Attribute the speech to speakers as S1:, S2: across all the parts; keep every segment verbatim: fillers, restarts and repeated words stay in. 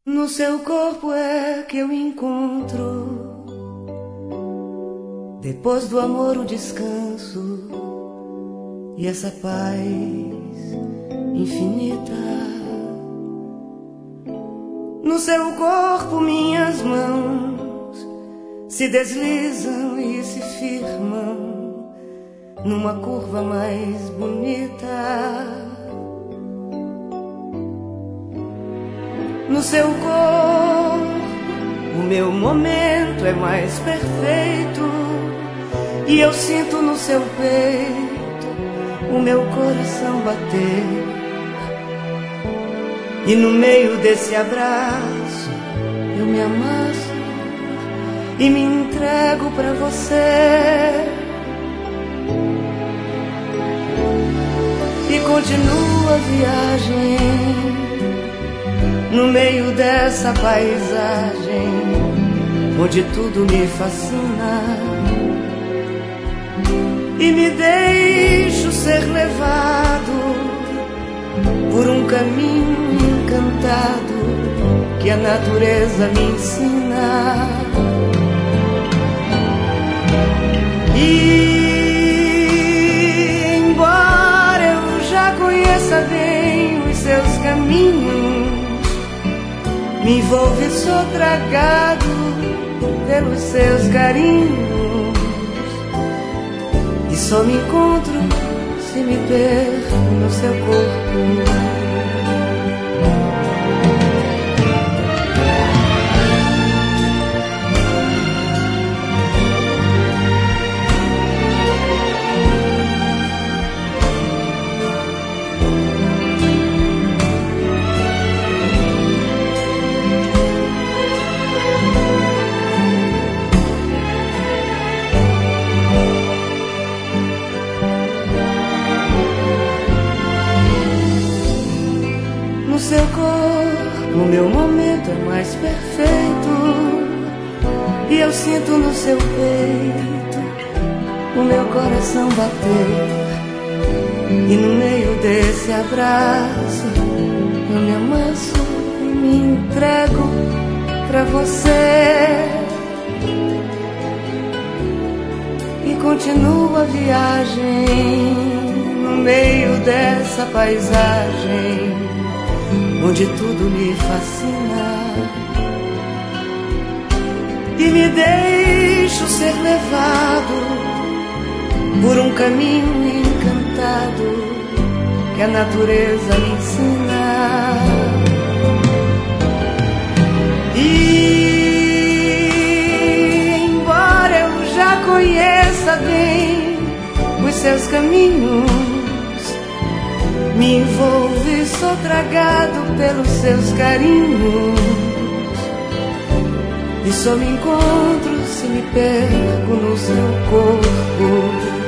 S1: No seu corpo é que eu encontro, depois do amor, o descanso e essa paz infinita. No seu corpo minhas mãos se deslizam e se firmam numa curva mais bonita. No seu corpo o meu momento é mais perfeito, e eu sinto no seu peito o meu coração bater. E no meio desse abraço eu me amasso e me entrego pra você. E continua a viagem no meio dessa paisagem onde tudo me fascina, e me deixo ser levado por um caminho encantado que a natureza me ensina. E embora eu já conheça bem os seus caminhos, me envolvo e sou tragado pelos seus carinhos, e só me encontro se me perco no seu corpo. Seu corpo, o meu momento é mais perfeito, e eu sinto no seu peito o meu coração bater. E no meio desse abraço eu me amasso e me entrego pra você. E continua a viagem no meio dessa paisagem onde tudo me fascina, e me deixo ser levado por um caminho encantado que a natureza me ensina. E embora eu já conheça bem os seus caminhos, me envolvo e sou tragado pelos seus carinhos, e só me encontro se me perco no seu corpo.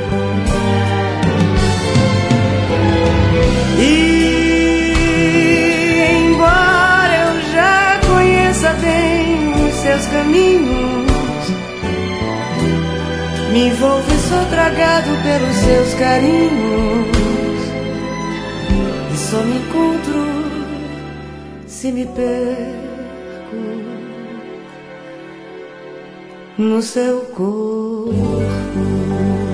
S1: E embora eu já conheça bem os seus caminhos, me envolvo e sou tragado pelos seus carinhos, só me encontro se me perco no seu corpo.